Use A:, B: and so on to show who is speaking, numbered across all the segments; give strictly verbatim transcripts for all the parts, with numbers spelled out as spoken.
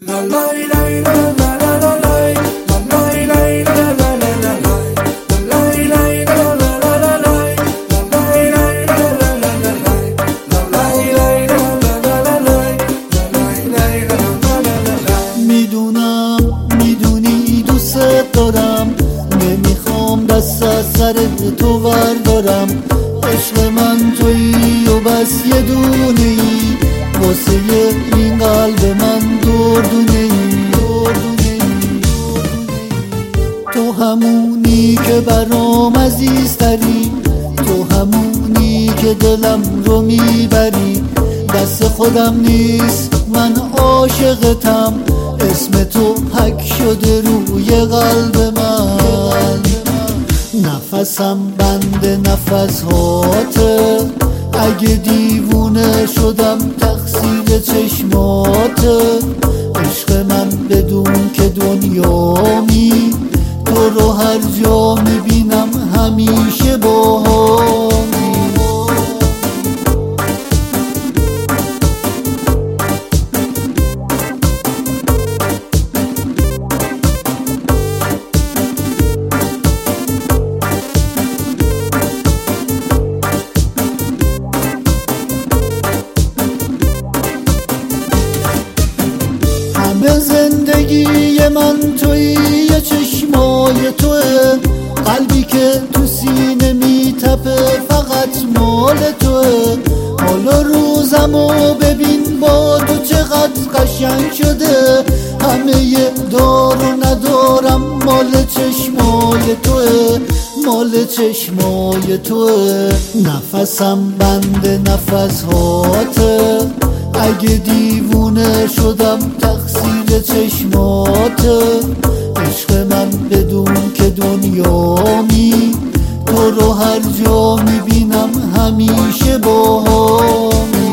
A: میدونم میدونی دوست دارم، نمیخوام دست از سر تو بردارم. عشق من تویی و بس یه دونه ای، واسه این قلب من دردونه ای. تو همونی که برام عزیزتری، تو همونی که دلم رو میبری. دست خودم نیست من عاشقتم، اسم تو حک شده روی قلب من. نفسم بند نفس هاته، اگه دیوونه شدم تقصیر چشماته. عشق من بدون که دنیامی، تو رو هر جا میبینم همیشه باهامی. به زندگی من توی یه چشمای توه، قلبی که تو سینه میتپه فقط مال توه. حالا روزمو ببین با تو چقدر قشنگ شده، همه دار و ندارم مال چشمای توه، مال چشمای توه. نفسم بند نفس هاته، اگه دیوونه شدم تقصیر چشماته. عشق من بدون که دنیامی، تو رو هر جا میبینم همیشه باهامی.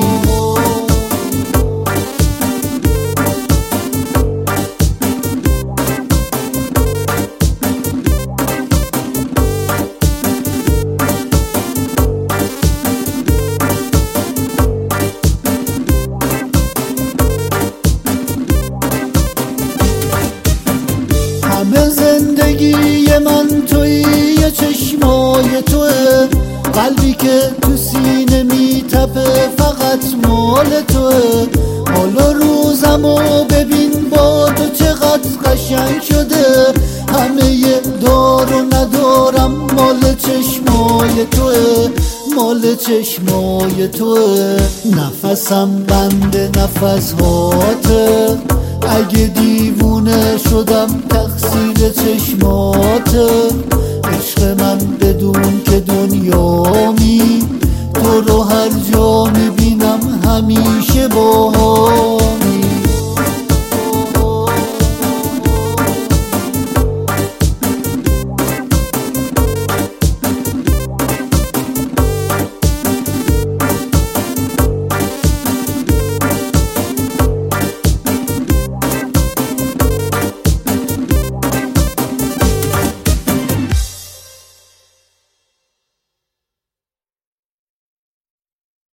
A: همه زندگی من توی یه چشمای توه، قلبی که تو سینه میتپه فقط مال توه. حالا روزمو ببین با تو چقدر قشنگ شده، همه دار و ندارم مال چشمای توه، مال چشمای توه. نفسم بند نفس هاته، اگه دیوونه شدم تقصیر چشماته. عشق من بدون که دنیامی، تو رو هر جا میبینم همیشه با